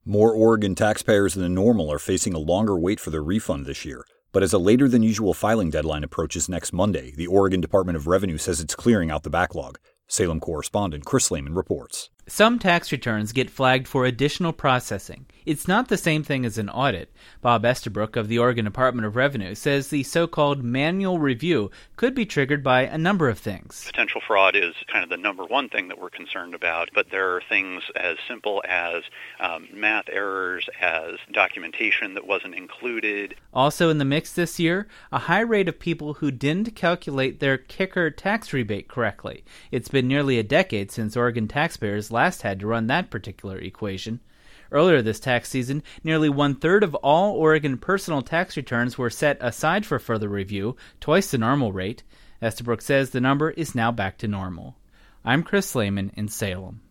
More Oregon taxpayers than normal are facing a longer wait for their refund this year. But as a later-than-usual filing deadline approaches next Monday, the Oregon Department of Revenue says it's clearing out the backlog. Salem correspondent Chris Lehman reports. Some tax returns get flagged for additional processing. It's not the same thing as an audit. Bob Estabrook of the Oregon Department of Revenue says the so-called manual review could be triggered by a number of things. Potential fraud is kind of the number one thing that we're concerned about, but there are things as simple as math errors, as documentation that wasn't included. Also in the mix this year, a high rate of people who didn't calculate their kicker tax rebate correctly. It's been nearly a decade since Oregon taxpayers last had to run that particular equation. Earlier this tax season, nearly one-third of all Oregon personal tax returns were set aside for further review, twice the normal rate. Estabrook says the number is now back to normal. I'm Chris Lehman in Salem.